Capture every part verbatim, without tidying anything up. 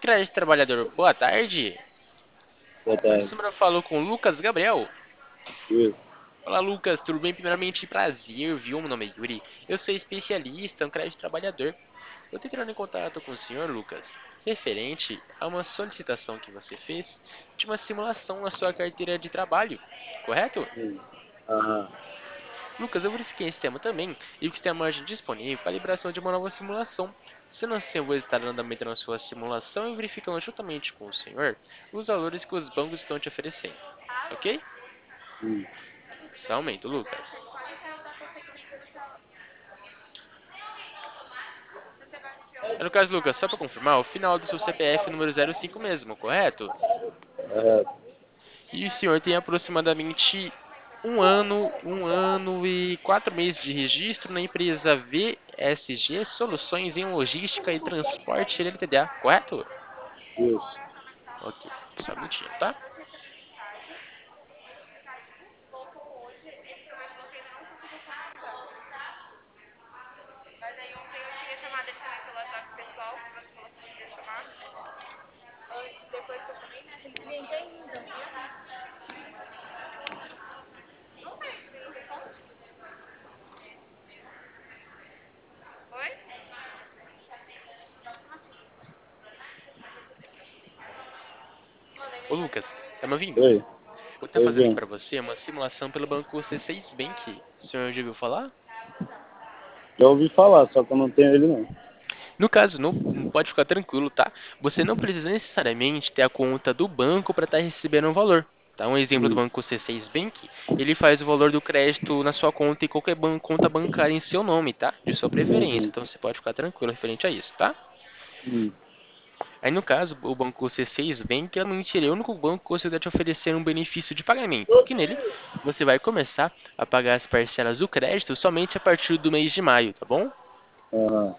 Crédito Trabalhador, boa tarde. Boa Esse tarde. número falou com o Lucas Gabriel. Isso. Olá, Lucas, tudo bem? Primeiramente, prazer, viu? Meu nome é Yuri. Eu sou especialista em crédito trabalhador. Eu estou entrando em contato com o senhor, Lucas, referente a uma solicitação que você fez de uma simulação na sua carteira de trabalho, correto? Sim. Aham. Lucas, eu verifiquei esse tema também e vi que tem a margem disponível para a liberação de uma nova simulação. Sendo assim, eu vou estar dando andamento na sua simulação e verificando juntamente com o senhor os valores que os bancos estão te oferecendo, ok? Sim. Só aumento, Lucas. No caso, Lucas, só para confirmar, o final do seu C P F é número zero cinco mesmo, correto? Correto. E o senhor tem aproximadamente um ano, um ano e quatro meses de registro na empresa V S G Soluções em Logística e Transporte L T D A, correto? Isso. Ok, só um minutinho, tá? Ô Lucas, tá me ouvindo? Oi. Vou estar Oi, fazendo aqui Vim. para você uma simulação pelo banco C seis Bank. O senhor já ouviu falar? Já ouvi falar, só que eu não tenho ele não. No caso, não pode ficar tranquilo, tá? Você não precisa necessariamente ter a conta do banco para estar recebendo um valor. Tá? Um exemplo do Hum. banco C seis Bank, ele faz o valor do crédito na sua conta e qualquer ban- conta bancária em seu nome, tá? De sua preferência. Uhum. Então você pode ficar tranquilo referente a isso, tá? Hum. Aí no caso, o banco C seis Bank realmente ele é o único banco que você vai te oferecer um benefício de pagamento, que nele você vai começar a pagar as parcelas do crédito somente a partir do mês de maio, tá bom? Aham.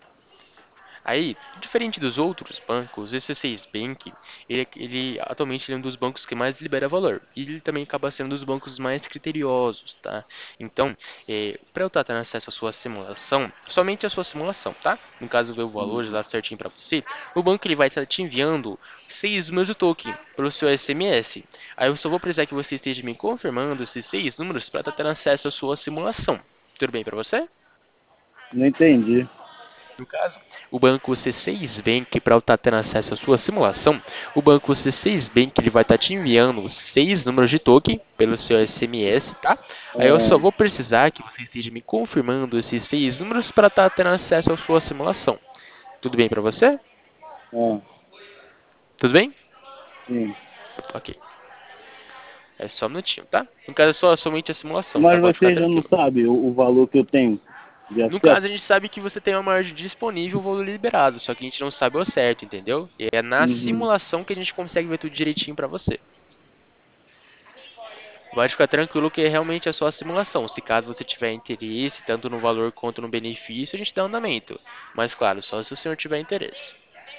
Aí, diferente dos outros bancos, o C seis Bank, ele, ele atualmente ele é um dos bancos que mais libera valor. E ele também acaba sendo um dos bancos mais criteriosos, tá? Então, para eu estar tendo acesso à sua simulação, somente a sua simulação, tá? No caso, ver o valor Uhum. lá certinho para você, o banco ele vai estar te enviando seis números de token para o seu S M S. Aí eu só vou precisar que você esteja me confirmando esses seis números para estar tendo acesso à sua simulação. Tudo bem para você? Não entendi. No caso, o banco C seis Bank, para estar tendo acesso à sua simulação, o banco C seis Bank ele vai estar te enviando seis números de token pelo seu S M S, tá? Aí eu só Aham. vou precisar que você esteja me confirmando esses seis números para estar tendo acesso à sua simulação. Tudo bem para você? Ah, Tudo bem? sim. Ok. É só um minutinho, tá? No caso, é só somente a simulação, tá? Mas Pode ficar você já não tranquilo. sabe o, o valor que eu tenho de No caso, a acesso? gente sabe que você tem uma margem disponível, um valor liberado, só que a gente não sabe ao certo, entendeu? E é na Uhum. simulação que a gente consegue ver tudo direitinho para você. Pode ficar tranquilo que realmente é só a simulação. Se caso você tiver interesse, tanto no valor quanto no benefício, a gente dá andamento. Mas claro, só se o senhor tiver interesse.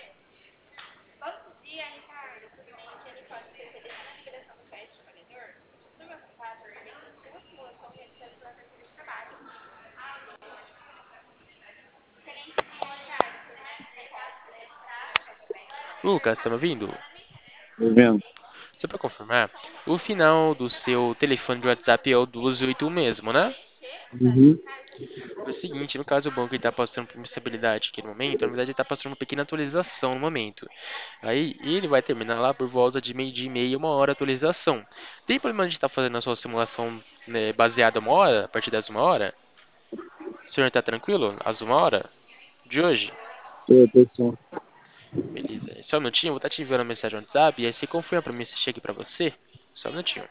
Lucas, tá me ouvindo? Tô vendo. Só para confirmar, o final do seu telefone de WhatsApp é o duzentos e oitenta e um mesmo, né? Uhum. É o seguinte, no caso o banco está passando por uma instabilidade aqui no momento, na verdade ele está passando uma pequena atualização no momento. Aí ele vai terminar lá por volta de meio-dia e meia, uma hora a atualização. Tem problema de estar fazendo a sua simulação, né, baseada uma hora, a partir das uma hora? O senhor está tranquilo? Às uma hora de hoje? Tô, tô sim. Beleza. Só um minutinho, eu vou estar te enviando uma mensagem no WhatsApp e aí você confirma para mim se chega para você. Só um minutinho.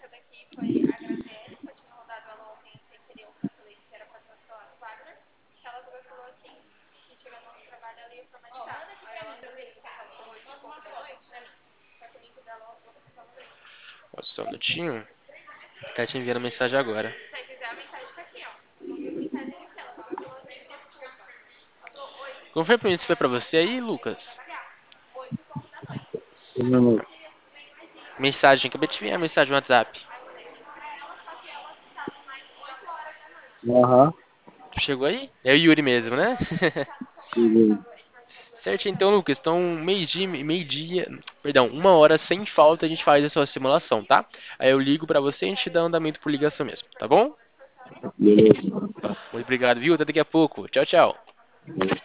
Só um minutinho. Tá te enviando mensagem agora. Confirma pra mim se foi pra você aí, Lucas. Um minuto. Mensagem, acabei de te enviar a mensagem no WhatsApp. Aham. Chegou aí? É o Yuri mesmo, né? Cheguei. Certinho, então, Lucas. Então, meio-dia, meio-dia, perdão, uma hora sem falta a gente faz a sua simulação, tá? Aí eu ligo pra você e a gente dá andamento por ligação mesmo, tá bom? Beleza. Muito obrigado, viu? Até daqui a pouco. Tchau, tchau.